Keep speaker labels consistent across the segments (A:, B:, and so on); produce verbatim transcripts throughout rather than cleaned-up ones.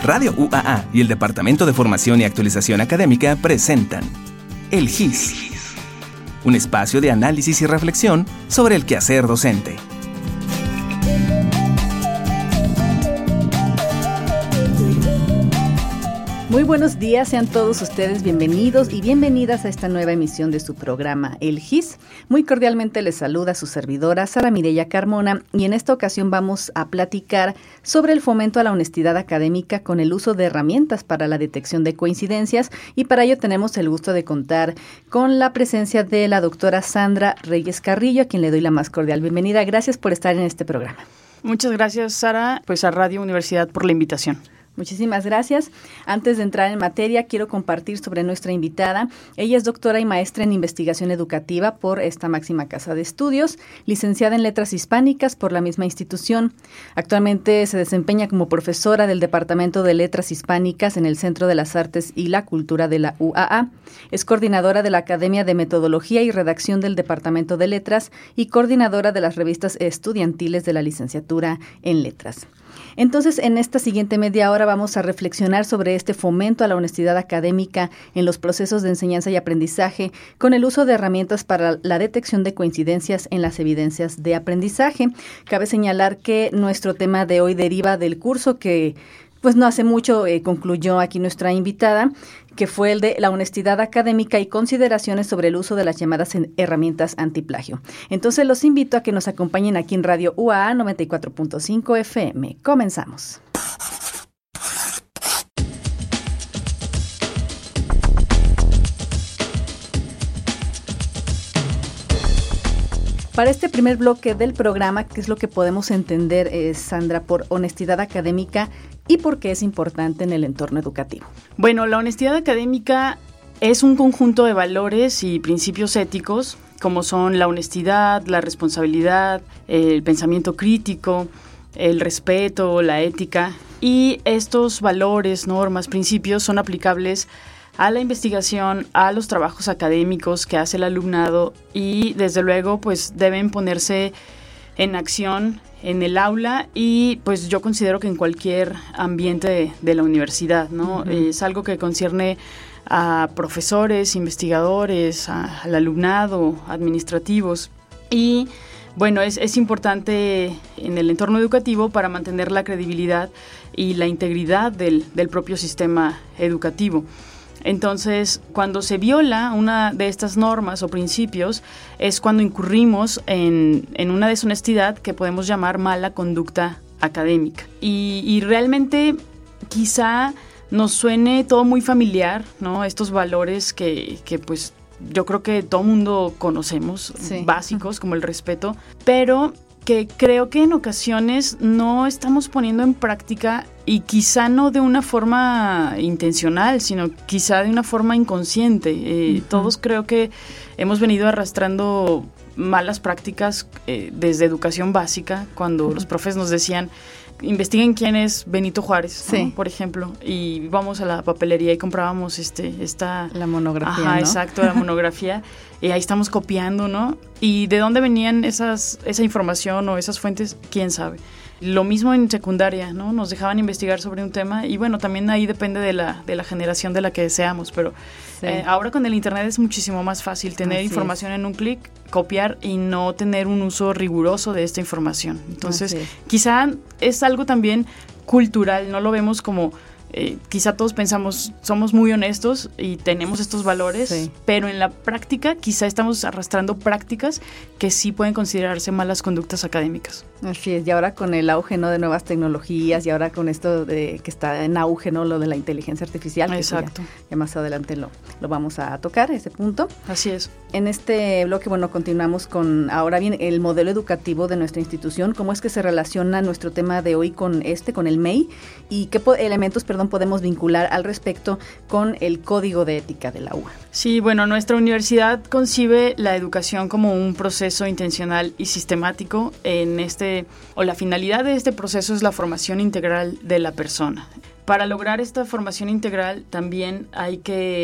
A: Radio U A A y el Departamento de Formación y Actualización Académica presentan El G I S, un espacio de análisis y reflexión sobre el quehacer docente.
B: Muy buenos días, sean todos ustedes bienvenidos y bienvenidas a esta nueva emisión de su programa El G I S. Muy cordialmente les saluda su servidora Sara Mireya Carmona y en esta ocasión vamos a platicar sobre el fomento a la honestidad académica con el uso de herramientas para la detección de coincidencias, y para ello tenemos el gusto de contar con la presencia de la doctora Sandra Reyes Carrillo, a quien le doy la más cordial bienvenida. Gracias por estar en este programa.
C: Muchas gracias, Sara, pues a Radio Universidad por la invitación.
B: Muchísimas gracias. Antes de entrar en materia, quiero compartir sobre nuestra invitada. Ella es doctora y maestra en investigación educativa por esta máxima casa de estudios, licenciada en letras hispánicas por la misma institución. Actualmente se desempeña como profesora del Departamento de Letras Hispánicas en el Centro de las Artes y la Cultura de la U A A. Es coordinadora de la Academia de Metodología y Redacción del Departamento de Letras y coordinadora de las revistas estudiantiles de la licenciatura en Letras. Entonces, en esta siguiente media hora vamos a reflexionar sobre este fomento a la honestidad académica en los procesos de enseñanza y aprendizaje con el uso de herramientas para la detección de coincidencias en las evidencias de aprendizaje. Cabe señalar que nuestro tema de hoy deriva del curso que pues no hace mucho eh, concluyó aquí nuestra invitada, que fue el de la honestidad académica y consideraciones sobre el uso de las llamadas herramientas antiplagio. Entonces los invito a que nos acompañen aquí en Radio U A A noventa y cuatro punto cinco F M. Comenzamos. Para este primer bloque del programa, ¿qué es lo que podemos entender, eh, Sandra, por honestidad académica y por qué es importante en el entorno educativo?
C: Bueno, la honestidad académica es un conjunto de valores y principios éticos, como son la honestidad, la responsabilidad, el pensamiento crítico, el respeto, la ética. Y estos valores, normas, principios son aplicables a la investigación, a los trabajos académicos que hace el alumnado y, desde luego, pues deben ponerse en acción en el aula y, pues, yo considero que en cualquier ambiente de, de la universidad, ¿no? Uh-huh. Es algo que concierne a profesores, investigadores, a, al alumnado, administrativos y, bueno, es, es importante en el entorno educativo para mantener la credibilidad y la integridad del, del propio sistema educativo. Entonces, cuando se viola una de estas normas o principios, es cuando incurrimos en, en una deshonestidad que podemos llamar mala conducta académica. Y, y realmente quizá nos suene todo muy familiar, ¿no? Estos valores que, que pues yo creo que todo mundo conocemos, sí, básicos como el respeto, pero que creo que en ocasiones no estamos poniendo en práctica y quizá no de una forma intencional, sino quizá de una forma inconsciente. Eh, uh-huh. Todos creo que hemos venido arrastrando malas prácticas eh, desde educación básica, cuando uh-huh. los profes nos decían, investiguen quién es Benito Juárez, ¿no? Sí. Por ejemplo, y vamos a la papelería y comprábamos este, esta...
B: La monografía,
C: Ajá,
B: ¿no?
C: exacto, la monografía. Y ahí estamos copiando, ¿no? Y de dónde venían esas, esa información o esas fuentes, quién sabe. Lo mismo en secundaria, ¿no? Nos dejaban investigar sobre un tema y, bueno, también ahí depende de la, de la generación de la que seamos, pero sí. eh, ahora con el internet es muchísimo más fácil tener Así información es. en un clic, copiar y no tener un uso riguroso de esta información. Entonces, es. quizá es algo también cultural, no lo vemos como... Eh, quizá todos pensamos, somos muy honestos y tenemos estos valores, sí. pero en la práctica quizá estamos arrastrando prácticas que sí pueden considerarse malas conductas académicas.
B: Así es, y ahora con el auge, ¿no?, de nuevas tecnologías y ahora con esto de que está en auge, ¿no?, lo de la inteligencia artificial.
C: Exacto.
B: Ya, ya más adelante lo, lo vamos a tocar, ese punto.
C: Así es.
B: En este bloque, bueno, continuamos con, ahora bien, el modelo educativo de nuestra institución. ¿Cómo es que se relaciona nuestro tema de hoy con este, con el M E I? ¿Y qué po- elementos, perdón, podemos vincular al respecto con el Código de Ética de la U A?
C: Sí, bueno, nuestra universidad concibe la educación como un proceso intencional y sistemático. En este, o la finalidad de este proceso es la formación integral de la persona. Para lograr esta formación integral también hay que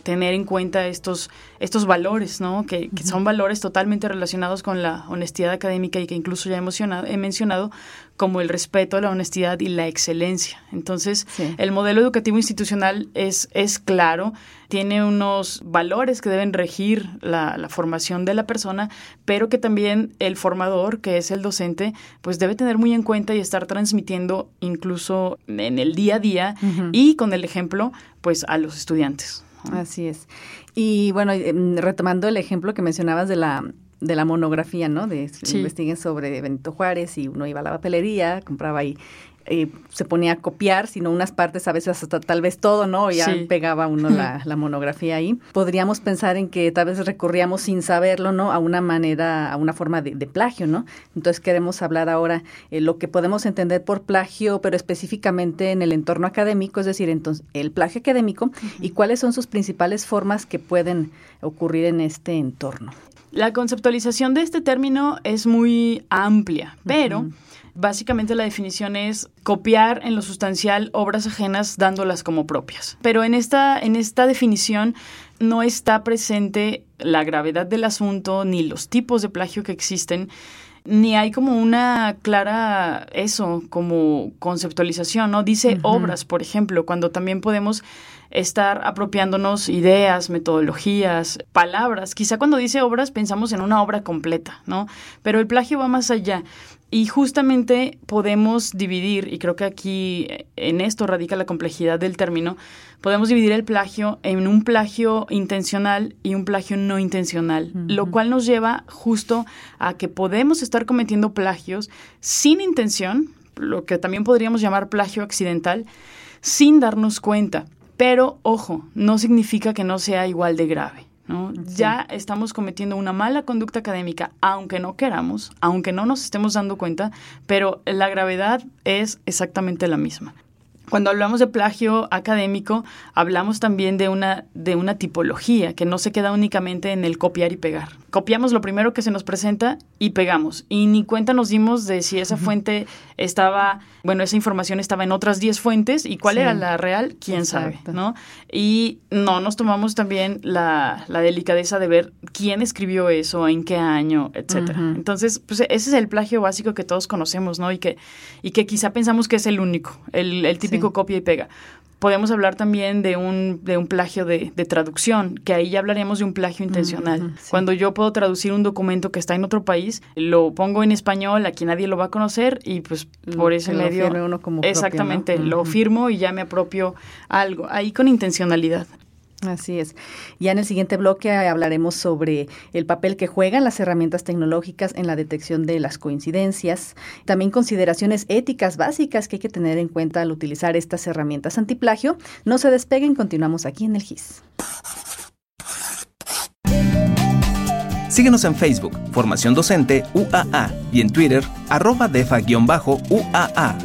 C: tener en cuenta estos, estos valores, ¿no? Que, que son valores totalmente relacionados con la honestidad académica y que incluso ya he mencionado, como el respeto, la honestidad y la excelencia. Entonces, sí. el modelo educativo institucional es, es claro, tiene unos valores que deben regir la, la formación de la persona, pero que también el formador, que es el docente, pues debe tener muy en cuenta y estar transmitiendo incluso en el día a día uh-huh. y con el ejemplo, pues a los estudiantes.
B: Así es. Y bueno, retomando el ejemplo que mencionabas de la de la monografía, ¿no? De sí. investiguen sobre Benito Juárez y uno iba a la papelería, compraba ahí, eh, se ponía a copiar, sino unas partes, a veces hasta tal vez todo, ¿no? Ya sí. pegaba uno la, la monografía ahí. Podríamos pensar en que tal vez recurríamos sin saberlo, ¿no? A una manera, a una forma de, de plagio, ¿no? Entonces queremos hablar ahora eh, lo que podemos entender por plagio, pero específicamente en el entorno académico, es decir, entonces el plagio académico uh-huh. y cuáles son sus principales formas que pueden ocurrir en este entorno.
C: La conceptualización de este término es muy amplia, pero uh-huh. básicamente la definición es copiar en lo sustancial obras ajenas dándolas como propias. Pero en esta, en esta definición no está presente la gravedad del asunto ni los tipos de plagio que existen, ni hay como una clara, eso, como conceptualización, ¿no? Dice uh-huh. obras, por ejemplo, cuando también podemos estar apropiándonos ideas, metodologías, palabras. Quizá cuando dice obras pensamos en una obra completa, ¿no? Pero el plagio va más allá. Y justamente podemos dividir, y creo que aquí en esto radica la complejidad del término, podemos dividir el plagio en un plagio intencional y un plagio no intencional, uh-huh. lo cual nos lleva justo a que podemos estar cometiendo plagios sin intención, lo que también podríamos llamar plagio accidental, sin darnos cuenta. Pero, ojo, no significa que no sea igual de grave, ¿no? Sí. Ya estamos cometiendo una mala conducta académica, aunque no queramos, aunque no nos estemos dando cuenta, pero la gravedad es exactamente la misma. Cuando hablamos de plagio académico, hablamos también de una, de una tipología que no se queda únicamente en el copiar y pegar. Copiamos lo primero que se nos presenta y pegamos. Y ni cuenta nos dimos de si esa fuente estaba, bueno, esa información estaba en otras diez fuentes y cuál sí. era la real, quién Exacto. sabe, ¿no? Y no nos tomamos también la, la delicadeza de ver quién escribió eso, en qué año, etcétera. Uh-huh. Entonces, pues ese es el plagio básico que todos conocemos, ¿no? Y que, y que quizá pensamos que es el único, el, el típico sí. copia y pega. Podemos hablar también de un, de un plagio de, de traducción, que ahí ya hablaremos de un plagio intencional. Mm, sí. Cuando yo puedo traducir un documento que está en otro país, lo pongo en español, aquí nadie lo va a conocer y pues por ese medio... Lo firme uno como exactamente, propio, ¿no? Lo uh-huh. firmo y ya me apropio algo, ahí con intencionalidad.
B: Así es. Ya en el siguiente bloque hablaremos sobre el papel que juegan las herramientas tecnológicas en la detección de las coincidencias, también consideraciones éticas básicas que hay que tener en cuenta al utilizar estas herramientas antiplagio. No se despeguen, continuamos aquí en el G I S.
A: Síguenos en Facebook, Formación Docente U A A, y en Twitter, arroba defa-U A A.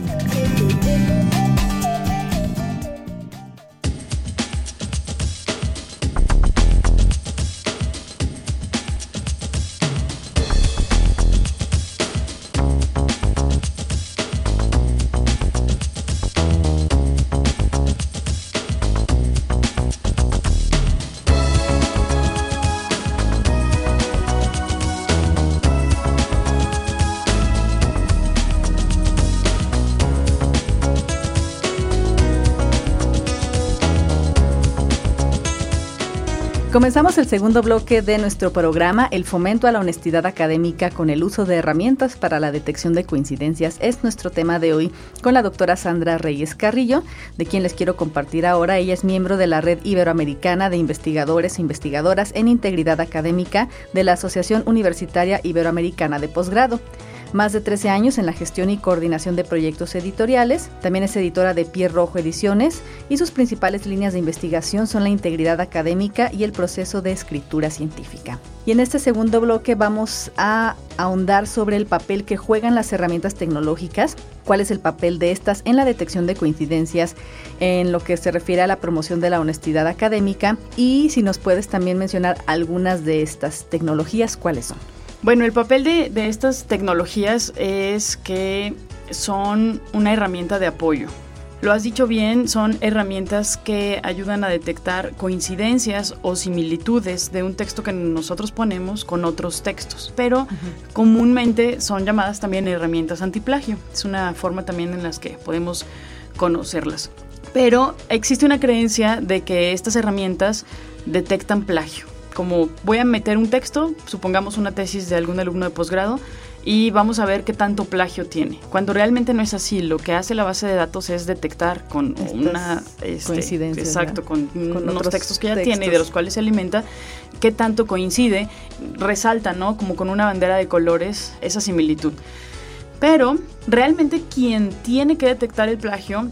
B: Comenzamos el segundo bloque de nuestro programa. El fomento a la honestidad académica con el uso de herramientas para la detección de coincidencias es nuestro tema de hoy con la doctora Sandra Reyes Carrillo, de quien les quiero compartir ahora. Ella es miembro de la Red Iberoamericana de Investigadores e Investigadoras en Integridad Académica de la Asociación Universitaria Iberoamericana de Posgrado. Más de trece años en la gestión y coordinación de proyectos editoriales. También es editora de Pie Rojo Ediciones y sus principales líneas de investigación son la integridad académica y el proceso de escritura científica. Y en este segundo bloque vamos a ahondar sobre el papel que juegan las herramientas tecnológicas, cuál es el papel de estas en la detección de coincidencias en lo que se refiere a la promoción de la honestidad académica, y si nos puedes también mencionar algunas de estas tecnologías, ¿cuáles son?
C: Bueno, el papel de, de estas tecnologías es que son una herramienta de apoyo Lo has dicho bien, son herramientas que ayudan a detectar coincidencias o similitudes de un texto que nosotros ponemos con otros textos, pero uh-huh. comúnmente son llamadas también herramientas antiplagio. Es una forma también en las que podemos conocerlas. Pero existe una creencia de que estas herramientas detectan plagio. Como voy a meter un texto, supongamos una tesis de algún alumno de posgrado, y vamos a ver qué tanto plagio tiene. Cuando realmente no es así, lo que hace la base de datos es detectar con Estas una este,
B: coincidencia.
C: Exacto, con, con unos
B: otros
C: textos que ya
B: textos.
C: tiene y de los cuales se alimenta, qué tanto coincide, resalta, ¿no? Como con una bandera de colores esa similitud. Pero realmente quien tiene que detectar el plagio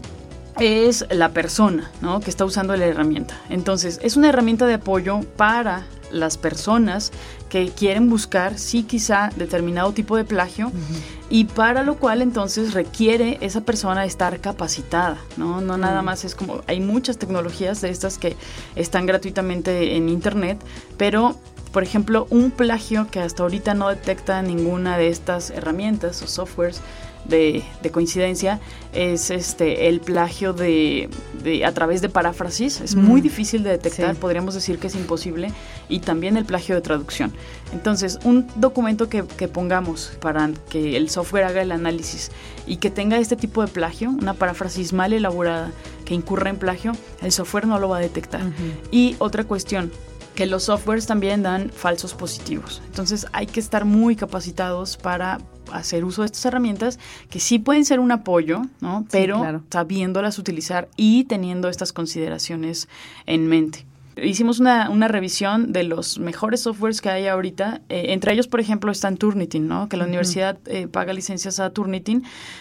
C: es la persona, ¿no? Que está usando la herramienta. Entonces, es una herramienta de apoyo para las personas que quieren buscar, sí, quizá determinado tipo de plagio, uh-huh. y para lo cual entonces requiere esa persona estar capacitada, ¿no? No uh-huh. nada más es como, hay muchas tecnologías de estas que están gratuitamente en internet, pero por ejemplo, un plagio que hasta ahorita no detecta ninguna de estas herramientas o softwares de, de coincidencia es este el plagio de, de a través de paráfrasis. Es mm. muy difícil de detectar, sí. podríamos decir que es imposible, y también el plagio de traducción. Entonces, un documento que, que pongamos para que el software haga el análisis y que tenga este tipo de plagio, una paráfrasis mal elaborada que incurra en plagio, el software no lo va a detectar. Uh-huh. Y otra cuestión, que los softwares también dan falsos positivos. Entonces hay que estar muy capacitados para hacer uso de estas herramientas que sí pueden ser un apoyo, ¿no? Pero sí, claro. sabiéndolas utilizar y teniendo estas consideraciones en mente. Hicimos una, una revisión de los mejores softwares que hay ahorita. Eh, entre ellos, por ejemplo, está Turnitin, ¿no? Que la uh-huh. universidad eh, paga licencias a Turnitin.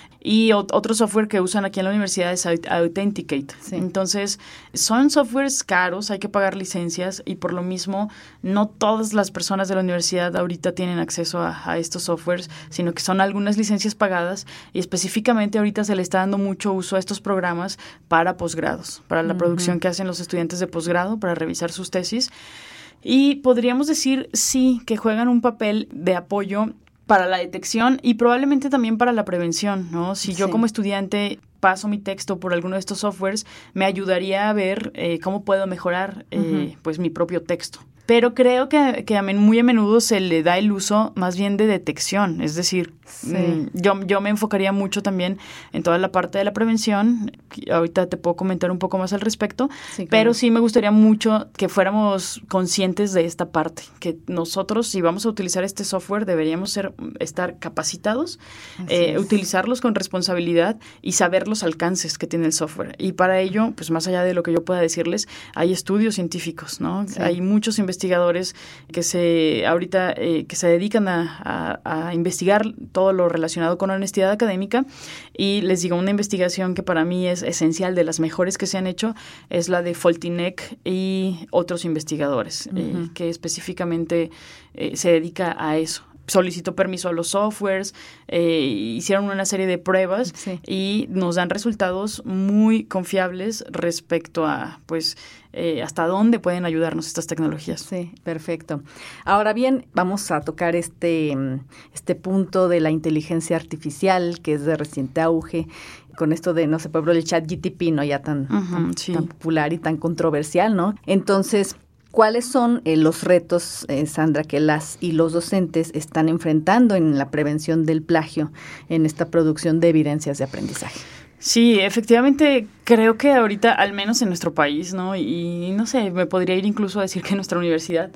C: Y o- otro software que usan aquí en la universidad es Authenticate. Sí. Entonces, son softwares caros, hay que pagar licencias y por lo mismo no todas las personas de la universidad ahorita tienen acceso a, a estos softwares, sino que son algunas licencias pagadas y específicamente ahorita se le está dando mucho uso a estos programas para posgrados, para la uh-huh. producción que hacen los estudiantes de posgrado, para revisar sus tesis. Y podríamos decir, sí, que juegan un papel de apoyo para la detección y probablemente también para la prevención, ¿no? Si yo sí. como estudiante paso mi texto por alguno de estos softwares, me ayudaría a ver eh, cómo puedo mejorar eh, uh-huh. pues mi propio texto. Pero creo que, que a men- muy a menudo se le da el uso más bien de detección, es decir, sí. mmm, yo, yo me enfocaría mucho también en toda la parte de la prevención. Ahorita te puedo comentar un poco más al respecto, sí, claro. pero sí me gustaría mucho que fuéramos conscientes de esta parte, que nosotros, si vamos a utilizar este software, deberíamos ser, estar capacitados, eh, utilizarlos con responsabilidad y saber los alcances que tiene el software. Y para ello, pues más allá de lo que yo pueda decirles, hay estudios científicos, ¿no? Sí. Hay muchos investigadores investigadores que se ahorita eh, que se dedican a, a, a investigar todo lo relacionado con la honestidad académica, y les digo, una investigación que para mí es esencial, de las mejores que se han hecho, es la de Foltinek y otros investigadores uh-huh. eh, que específicamente eh, se dedica a eso. Solicitó permiso a los softwares, eh, hicieron una serie de pruebas sí. y nos dan resultados muy confiables respecto a, pues, eh, hasta dónde pueden ayudarnos estas tecnologías.
B: Sí, perfecto. Ahora bien, vamos a tocar este, este punto de la inteligencia artificial, que es de reciente auge, con esto de, no sé, por ejemplo, el chat G T P, ¿no? Ya tan, uh-huh, tan, sí. tan popular y tan controversial, ¿no? Entonces, ¿cuáles son eh, los retos, eh, Sandra, que las y los docentes están enfrentando en la prevención del plagio en esta producción de evidencias de aprendizaje?
C: Sí, efectivamente, creo que ahorita, al menos en nuestro país, ¿no? Y no sé, me podría ir incluso a decir que en nuestra universidad,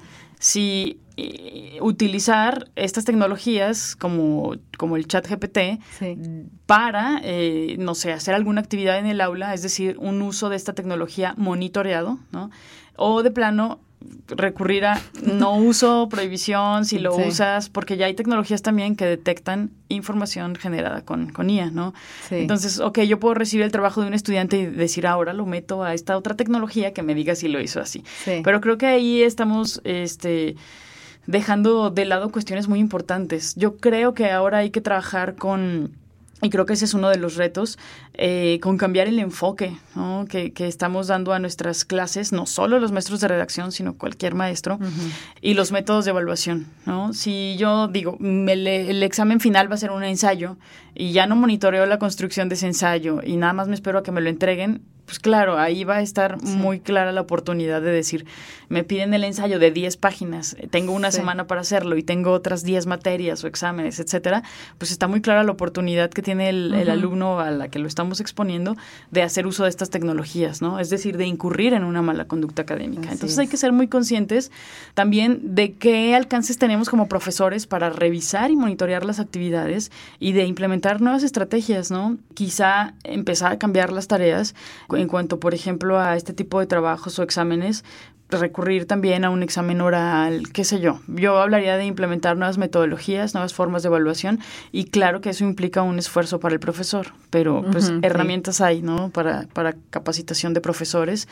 C: si eh, utilizar estas tecnologías como, como el chat G P T sí. para, eh, no sé, hacer alguna actividad en el aula, es decir, un uso de esta tecnología monitoreado, ¿no? O de plano recurrir a no uso, prohibición, si lo sí. usas, porque ya hay tecnologías también que detectan información generada con, con I A, ¿no? Sí. Entonces, ok, yo puedo recibir el trabajo de un estudiante y decir, ahora lo meto a esta otra tecnología que me diga si lo hizo así. Sí. Pero creo que ahí estamos este, dejando de lado cuestiones muy importantes. Yo creo que ahora hay que trabajar con Y creo que ese es uno de los retos, eh, con cambiar el enfoque, ¿no? que, que estamos dando a nuestras clases, no solo los maestros de redacción, sino cualquier maestro, uh-huh. y los métodos de evaluación, ¿no? Si yo digo, el, el examen final va a ser un ensayo y ya no monitoreo la construcción de ese ensayo y nada más me espero a que me lo entreguen, pues claro, ahí va a estar sí. muy clara la oportunidad de decir, me piden el ensayo de diez páginas, tengo una sí. semana para hacerlo y tengo otras diez materias o exámenes, etcétera, pues está muy clara la oportunidad que tiene el, uh-huh. el alumno a la que lo estamos exponiendo de hacer uso de estas tecnologías, ¿no? Es decir, de incurrir en una mala conducta académica. Así Entonces es. hay que ser muy conscientes también de qué alcances tenemos como profesores para revisar y monitorear las actividades y de implementar nuevas estrategias, ¿no? Quizá empezar a cambiar las tareas en cuanto, por ejemplo, a este tipo de trabajos o exámenes, recurrir también a un examen oral, qué sé yo. Yo hablaría de implementar nuevas metodologías, nuevas formas de evaluación y claro que eso implica un esfuerzo para el profesor, pero pues uh-huh, herramientas sí. hay, ¿no? Para, para capacitación de profesores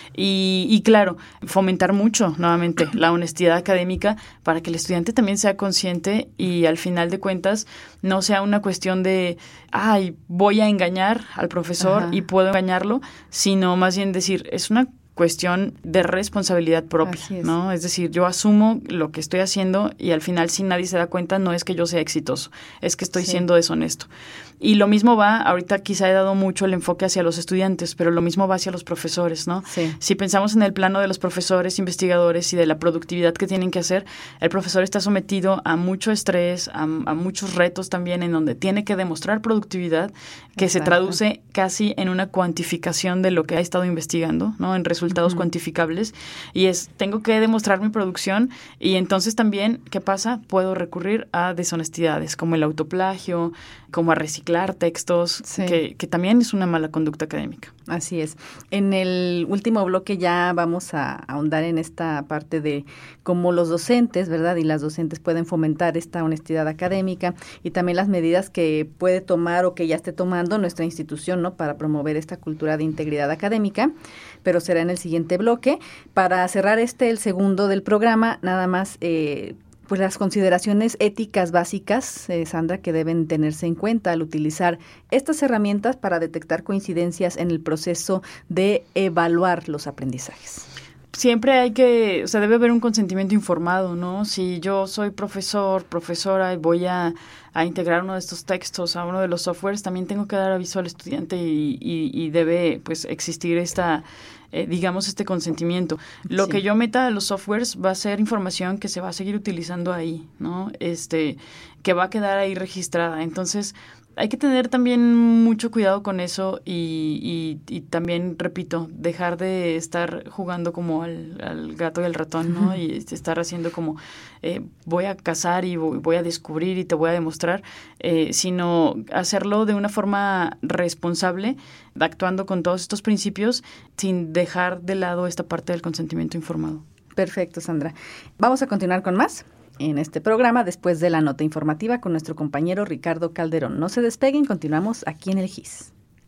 C: y, y claro, fomentar mucho nuevamente la honestidad académica para que el estudiante también sea consciente y al final de cuentas no sea una cuestión de, ay, voy a engañar al profesor uh-huh. y puedo engañarlo, sino más bien decir, es una cuestión de responsabilidad propia, es. ¿no? Es decir, yo asumo lo que estoy haciendo y al final, si nadie se da cuenta, no es que yo sea exitoso, es que estoy sí. siendo deshonesto. Y lo mismo va, ahorita quizá he dado mucho el enfoque hacia los estudiantes, pero lo mismo va hacia los profesores, ¿no?
B: Sí.
C: Si pensamos en el plano de los profesores, investigadores y de la productividad que tienen que hacer, el profesor está sometido a mucho estrés, a, a muchos retos también en donde tiene que demostrar productividad, que Exacto. se traduce casi en una cuantificación de lo que ha estado investigando, ¿no? En resultados uh-huh. cuantificables. Y es, tengo que demostrar mi producción y entonces también, ¿qué pasa? Puedo recurrir a deshonestidades como el autoplagio, como a reciclar textos, sí. que, que también es una mala conducta académica.
B: Así es. En el último bloque ya vamos a ahondar en esta parte de cómo los docentes, ¿verdad? Y las docentes pueden fomentar esta honestidad académica y también las medidas que puede tomar o que ya esté tomando nuestra institución, ¿no? Para promover esta cultura de integridad académica, pero será en el siguiente bloque. Para cerrar este, el segundo del programa, nada más... Eh, Pues las consideraciones éticas básicas, eh, Sandra, que deben tenerse en cuenta al utilizar estas herramientas para detectar coincidencias en el proceso de evaluar los aprendizajes.
C: Siempre hay que, o sea, debe haber un consentimiento informado, ¿no? Si yo soy profesor, profesora y voy a, a integrar uno de estos textos a uno de los softwares, también tengo que dar aviso al estudiante y, y, y debe, pues, existir esta... Eh, digamos, este consentimiento. Lo sí. que yo meta a los softwares va a ser información que se va a seguir utilizando ahí, ¿no? Este, que va a quedar ahí registrada. Entonces, hay que tener también mucho cuidado con eso y, y, y también, repito, dejar de estar jugando como al, al gato y al ratón, ¿no? Uh-huh. Y estar haciendo como, eh, voy a cazar y voy, voy a descubrir y te voy a demostrar, eh, sino hacerlo de una forma responsable, actuando con todos estos principios, sin dejar de lado esta parte del consentimiento informado.
B: Perfecto, Sandra. Vamos a continuar con más en este programa después de la nota informativa con nuestro compañero Ricardo Calderón. No se despeguen, continuamos aquí en el G I S.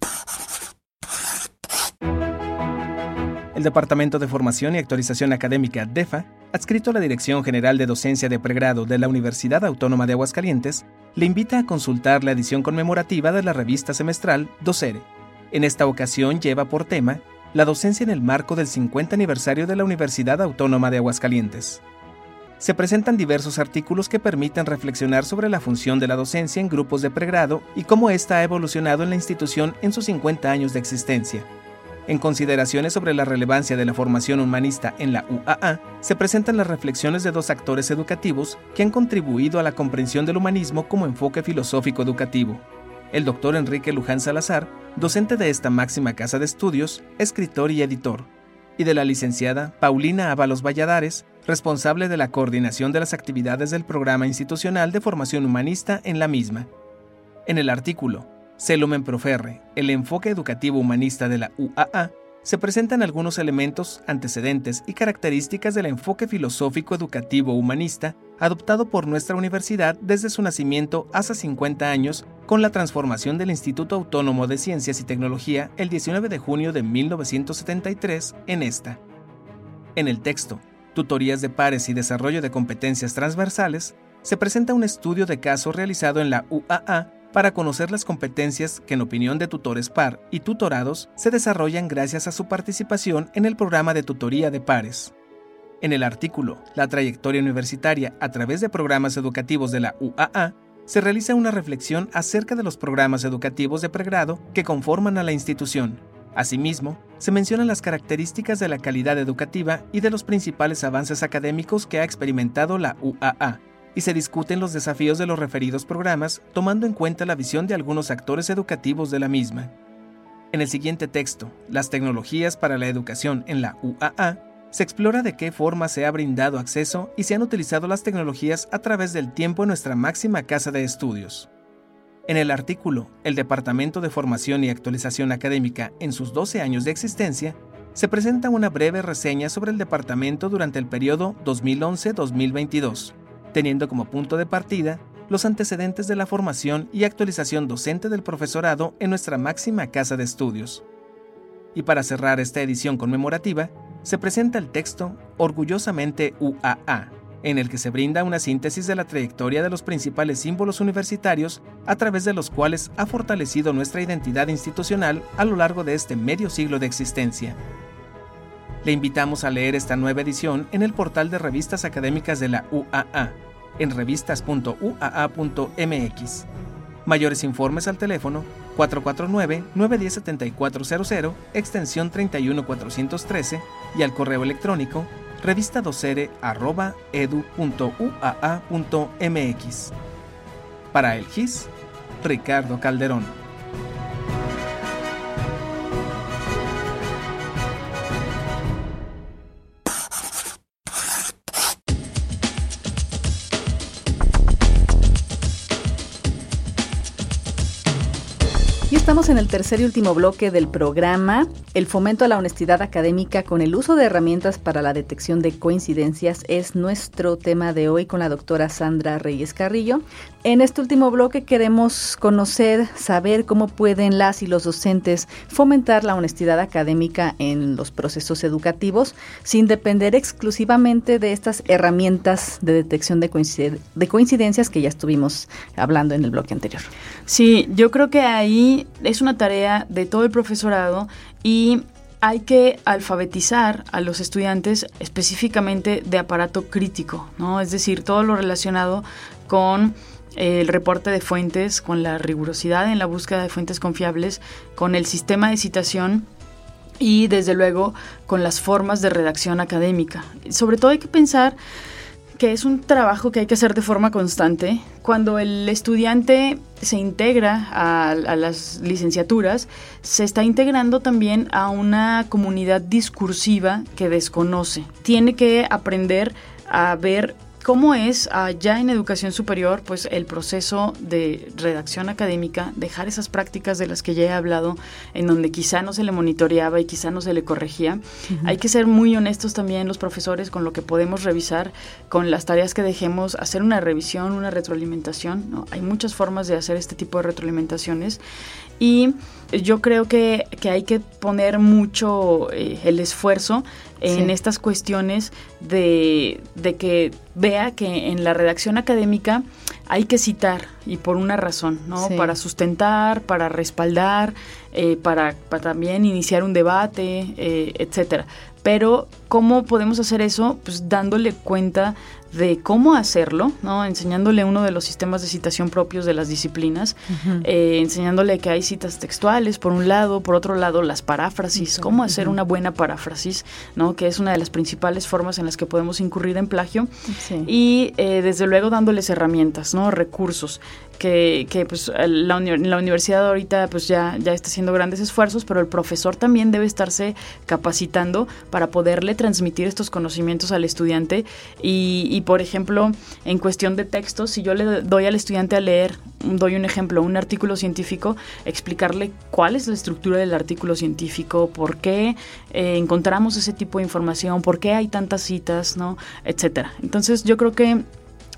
A: El Departamento de Formación y Actualización Académica, DEFA, adscrito a la Dirección General de Docencia de Pregrado de la Universidad Autónoma de Aguascalientes, le invita a consultar la edición conmemorativa de la revista semestral Docere. En esta ocasión lleva por tema la docencia en el marco del cincuenta aniversario de la Universidad Autónoma de Aguascalientes. Se presentan diversos artículos que permiten reflexionar sobre la función de la docencia en grupos de pregrado y cómo ésta ha evolucionado en la institución en sus cincuenta años de existencia. En consideraciones sobre la relevancia de la formación humanista en la U A A, se presentan las reflexiones de dos actores educativos que han contribuido a la comprensión del humanismo como enfoque filosófico educativo. El doctor Enrique Luján Salazar, docente de esta máxima casa de estudios, escritor y editor, y de la licenciada Paulina Ábalos Valladares, responsable de la coordinación de las actividades del Programa Institucional de Formación Humanista en la misma. En el artículo Celumen Proferre, el enfoque educativo humanista de la U A A, se presentan algunos elementos, antecedentes y características del enfoque filosófico educativo humanista adoptado por nuestra universidad desde su nacimiento hace cincuenta años con la transformación del Instituto Autónomo de Ciencias y Tecnología el diecinueve de junio de mil novecientos setenta y tres en esta. En el texto Tutorías de Pares y Desarrollo de Competencias Transversales, se presenta un estudio de caso realizado en la U A A para conocer las competencias que en opinión de tutores par y tutorados se desarrollan gracias a su participación en el programa de tutoría de pares. En el artículo La trayectoria universitaria a través de programas educativos de la U A A, se realiza una reflexión acerca de los programas educativos de pregrado que conforman a la institución. Asimismo, se mencionan las características de la calidad educativa y de los principales avances académicos que ha experimentado la U A A, y se discuten los desafíos de los referidos programas tomando en cuenta la visión de algunos actores educativos de la misma. En el siguiente texto, Las tecnologías para la educación en la U A A, se explora de qué forma se ha brindado acceso y se han utilizado las tecnologías a través del tiempo en nuestra máxima casa de estudios. En el artículo El Departamento de Formación y Actualización Académica en sus doce años de existencia, se presenta una breve reseña sobre el departamento durante el periodo dos mil once a dos mil veintidós, teniendo como punto de partida los antecedentes de la formación y actualización docente del profesorado en nuestra máxima casa de estudios. Y para cerrar esta edición conmemorativa, se presenta el texto Orgullosamente U A A, en el que se brinda una síntesis de la trayectoria de los principales símbolos universitarios a través de los cuales ha fortalecido nuestra identidad institucional a lo largo de este medio siglo de existencia. Le invitamos a leer esta nueva edición en el portal de revistas académicas de la U A A, en revistas punto u a a punto m x. Mayores informes al teléfono cuatro cuatro nueve, nueve uno cero, siete cuatro cero cero, extensión treinta y uno cuatrocientos trece y al correo electrónico revistadocere arroba edu punto u a a punto m x. Para el G I S, Ricardo Calderón.
B: Estamos en el tercer y último bloque del programa, el fomento a la honestidad académica con el uso de herramientas para la detección de coincidencias es nuestro tema de hoy con la doctora Sandra Reyes Carrillo. En este último bloque queremos conocer, saber cómo pueden las y los docentes fomentar la honestidad académica en los procesos educativos sin depender exclusivamente de estas herramientas de detección de, coincid- de coincidencias que ya estuvimos hablando en el bloque anterior.
C: Sí, yo creo que ahí es una tarea de todo el profesorado y hay que alfabetizar a los estudiantes específicamente de aparato crítico, ¿no? Es decir, todo lo relacionado con el reporte de fuentes, con la rigurosidad en la búsqueda de fuentes confiables, con el sistema de citación y, desde luego, con las formas de redacción académica. Sobre todo hay que pensar que es un trabajo que hay que hacer de forma constante. Cuando el estudiante se integra a, a las licenciaturas, se está integrando también a una comunidad discursiva que desconoce. Tiene que aprender a ver cómo es allá en educación superior, pues el proceso de redacción académica, dejar esas prácticas de las que ya he hablado, en donde quizá no se le monitoreaba y quizá no se le corregía. Uh-huh. Hay que ser muy honestos también los profesores con lo que podemos revisar, con las tareas que dejemos, hacer una revisión, una retroalimentación, ¿no? Hay muchas formas de hacer este tipo de retroalimentaciones y yo creo que, que hay que poner mucho eh, el esfuerzo en sí. estas cuestiones de, de que vea que en la redacción académica hay que citar y por una razón, ¿no? Sí. Para sustentar, para respaldar, eh, para, para también iniciar un debate, eh, etcétera. Pero ¿cómo podemos hacer eso? Pues dándole cuenta de cómo hacerlo, ¿no? Enseñándole uno de los sistemas de citación propios de las disciplinas, uh-huh. eh, enseñándole que hay citas textuales por un lado, por otro lado las paráfrasis, uh-huh. cómo hacer uh-huh. una buena paráfrasis, ¿no? Que es una de las principales formas en las que podemos incurrir en plagio, sí. y eh, desde luego dándoles herramientas, ¿no? Recursos. Que, que pues la, uni- la universidad ahorita pues ya, ya está haciendo grandes esfuerzos, pero el profesor también debe estarse capacitando para poderle transmitir estos conocimientos al estudiante y, y por ejemplo, en cuestión de textos, si yo le doy al estudiante a leer, doy un ejemplo, un artículo científico, explicarle cuál es la estructura del artículo científico, por qué eh, encontramos ese tipo de información, por qué hay tantas citas, ¿no? Etcétera. Entonces yo creo que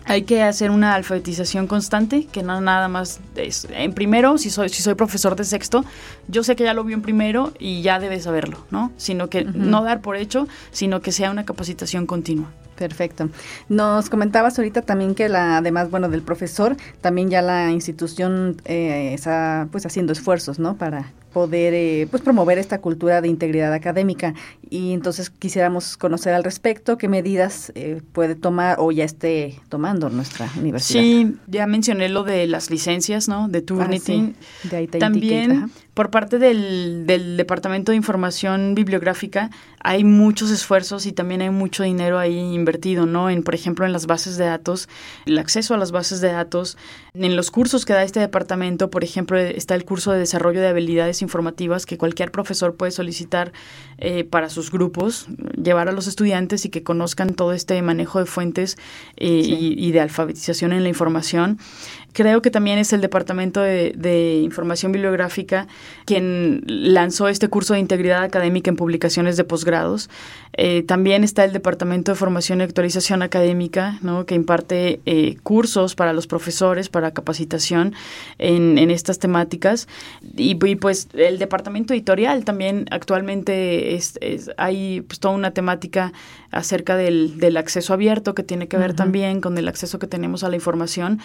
C: Hay que hacer una alfabetización constante, que no nada más es, en primero, si soy si soy profesor de sexto, yo sé que ya lo vio en primero y ya debe saberlo, ¿no? Sino que uh-huh. no dar por hecho, sino que sea una capacitación continua.
B: Perfecto. Nos comentabas ahorita también que la, además, bueno, del profesor, también ya la institución eh, está pues haciendo esfuerzos, ¿no? Para poder eh, pues promover esta cultura de integridad académica, y entonces quisiéramos conocer al respecto qué medidas eh, puede tomar o ya esté tomando nuestra universidad.
C: Sí, ya mencioné lo de las licencias, ¿no? De Turnitin. Ah, sí. De ahí te También indiqué, por parte del, del Departamento de Información Bibliográfica hay muchos esfuerzos y también hay mucho dinero ahí invertido, ¿no? En, por ejemplo, en las bases de datos, el acceso a las bases de datos, en los cursos que da este departamento. Por ejemplo, está el curso de desarrollo de habilidades informativas que cualquier profesor puede solicitar eh, para sus grupos, llevar a los estudiantes y que conozcan todo este manejo de fuentes eh, sí. y, y de alfabetización en la información. Creo que también es el Departamento de, de Información Bibliográfica quien lanzó este curso de integridad académica en publicaciones de posgrados. Eh, también está el Departamento de Formación y Actualización Académica, ¿no? Que imparte eh, cursos para los profesores, para capacitación en, en estas temáticas. Y, y pues el Departamento Editorial también actualmente es, es, hay pues toda una temática acerca del, del acceso abierto que tiene que ver uh-huh. también con el acceso que tenemos a la información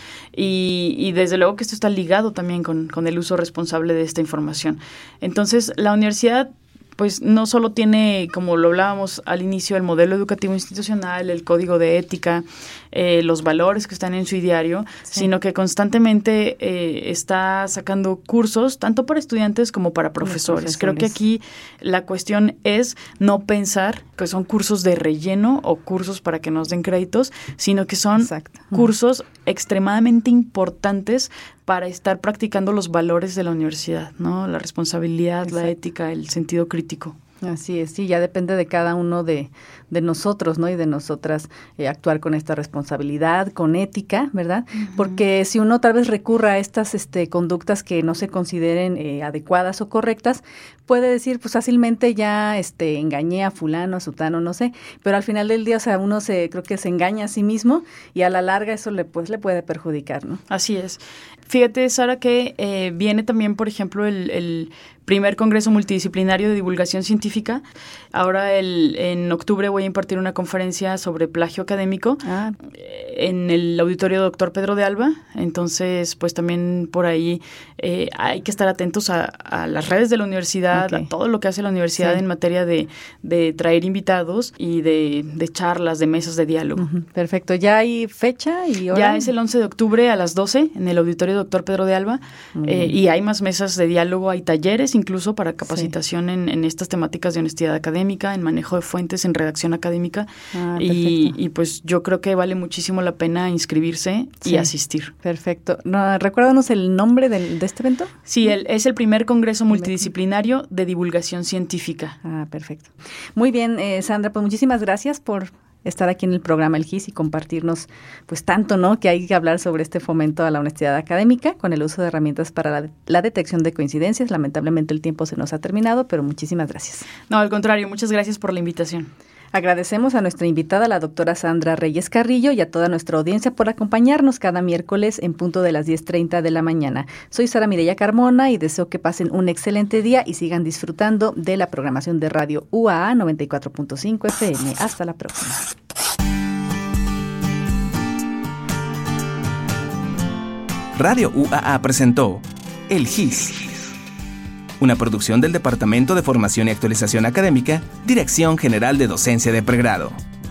C: y, y desde luego que esto está ligado también con, con el uso responsable de esta información. Entonces, la universidad pues no solo tiene, como lo hablábamos al inicio, el modelo educativo institucional, el código de ética, eh, los valores que están en su ideario, sí. sino que constantemente eh, está sacando cursos, tanto para estudiantes como para profesores. profesores. Creo que aquí la cuestión es no pensar que son cursos de relleno o cursos para que nos den créditos, sino que son Exacto. cursos extremadamente importantes para estar practicando los valores de la universidad, ¿no? La responsabilidad, Exacto. la ética, el sentido crítico.
B: Así es, sí, ya depende de cada uno de, de nosotros, ¿no? Y de nosotras eh, actuar con esta responsabilidad, con ética, ¿verdad? Uh-huh. Porque si uno tal vez recurra a estas este, conductas que no se consideren eh, adecuadas o correctas, puede decir, pues fácilmente ya este, engañé a fulano, a sutano, no sé, pero al final del día, o sea, uno se creo que se engaña a sí mismo y a la larga eso le, pues, le puede perjudicar, ¿no?
C: Así es. Fíjate, Sara, que eh, viene también, por ejemplo, el, el primer Congreso Multidisciplinario de Divulgación Científica. Ahora el, en octubre voy a impartir una conferencia sobre plagio académico ah. en el auditorio Doctor Pedro de Alba. Entonces, pues también por ahí eh, hay que estar atentos a, a las redes de la universidad, okay. a todo lo que hace la universidad sí. en materia de, de traer invitados y de, de charlas, de mesas de diálogo.
B: Uh-huh. Perfecto. ¿Ya hay fecha y hora?
C: Ya es el once de octubre a las doce en el auditorio Doctor Pedro de Alba uh-huh. eh, y hay más mesas de diálogo, hay talleres incluso para capacitación sí. en, en estas temáticas de honestidad académica, en manejo de fuentes, en redacción académica ah, y, y pues yo creo que vale muchísimo la pena inscribirse sí. y asistir.
B: Perfecto. No, ¿recuérdanos el nombre del, de este evento?
C: Sí, el, es el primer Congreso Multidisciplinario de Divulgación Científica.
B: Ah, perfecto. Muy bien, eh, Sandra, pues muchísimas gracias por estar aquí en el programa El G I S y compartirnos pues tanto, ¿no? Que hay que hablar sobre este fomento a la honestidad académica con el uso de herramientas para la, la detección de coincidencias. Lamentablemente el tiempo se nos ha terminado, pero muchísimas gracias.
C: No, al contrario, muchas gracias por la invitación.
B: Agradecemos a nuestra invitada, la doctora Sandra Reyes Carrillo, y a toda nuestra audiencia por acompañarnos cada miércoles en punto de las diez treinta de la mañana. Soy Sara Mireya Carmona y deseo que pasen un excelente día y sigan disfrutando de la programación de Radio U A A noventa y cuatro punto cinco F M. Hasta la próxima.
A: Radio U A A presentó El G I S, una producción del Departamento de Formación y Actualización Académica, Dirección General de Docencia de Pregrado.